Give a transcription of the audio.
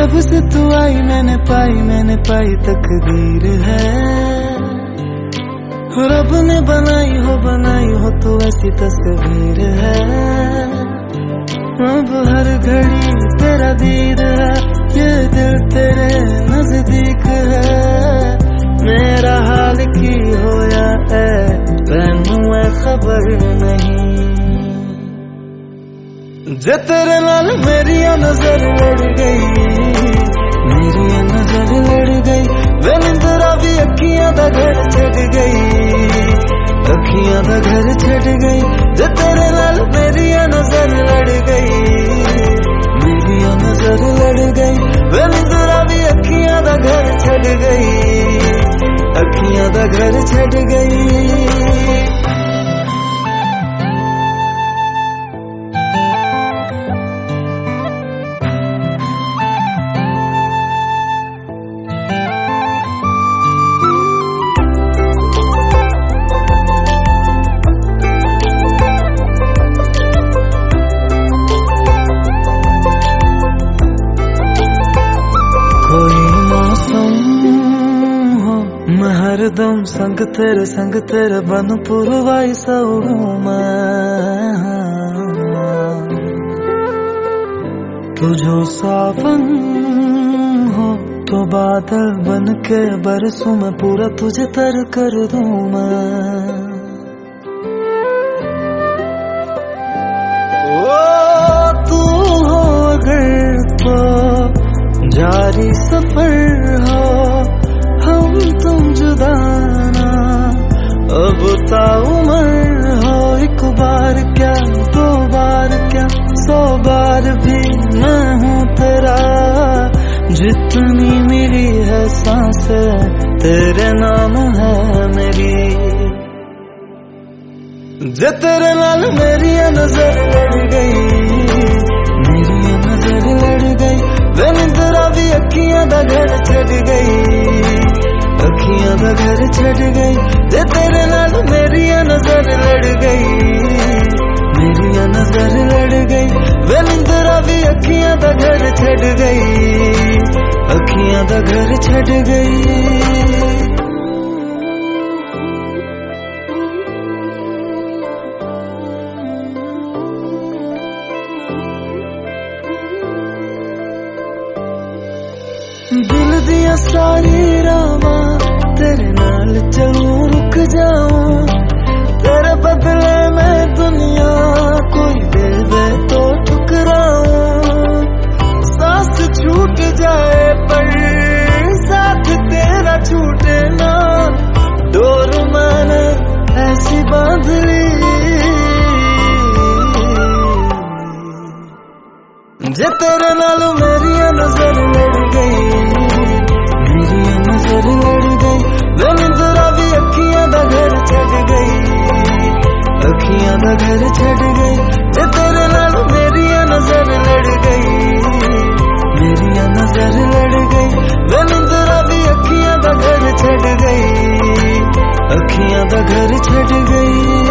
जब से तू आई मैंने पाई तकदीर है। रब ने बनाई हो तो ऐसी तस्वीर है। अब हर घड़ी तेरा दीद है, ये दिल तेरे नजदीक है। मेरा हाल की होया है तैनू है खबर नहीं। जे तेरे नाल मेरी नजर लड़ गई, मेरी नजर लड़ गई। वे निंदरा भी अखियां दा घर छड़ गई, अखियां दा घर छड़ गई। जे तेरे नाल मेरी नजर लड़ गई, मेरी नजर लड़ गई। वे निंदरा भी अखियां दा घर छड़ गई, अखियां दा घर छड़ गई। मैं हरदम संग तेरे बन पुरवाई सऊं मैं। तुझो सावन हो तो बादल बन के बरसूं मैं, पूरा तुझे तर कर दूं मैं। ओ तू हो अगर तो जारी सफर हो, हम तुम जुदाना अब ताउमर हो। एक बार क्या दो बार क्या 100 बार भी मैं हूँ तेरा। जितनी मिली है सांसें तेरे नाम है मेरी। जे तेरे नाल मेरी नजर लड़ गई, मेरी नजर लड़ गई। वे निंदरा भी अखियां दा घर छड़ गई, अखियां दा घर छड़ गई। जे तेरे नाल मेरी नजर लड़ गई, मेरी नजर लड़ गई। वे निंदरा भी अखियां दा घर छड़ गई, अखियां दा घर छड़ गई। दिल दिया सारी रावां तेरे नाल चलूं, रुक जाऊं। तेरे बदले में दुनिया कोई दे दे तो ठुकराऊं। सांस छूट जाए पर साथ तेरा छूटे ना। डोर मैंने ऐसी बांध ली, जे तेरे नाल मेरी नजर लड़ गई, मेरी नजर लड़ गई। वे निंदरा भी अखियां दा घर छड़ गई, अखियां दा घर छड़ गई। जे तेरे नाल मेरी नजर लड़ गई, मेरी नजर लड़ गई। वे निंदरा भी अखियां दा घर छड़ गई, अखियां दा घर छड़ गई।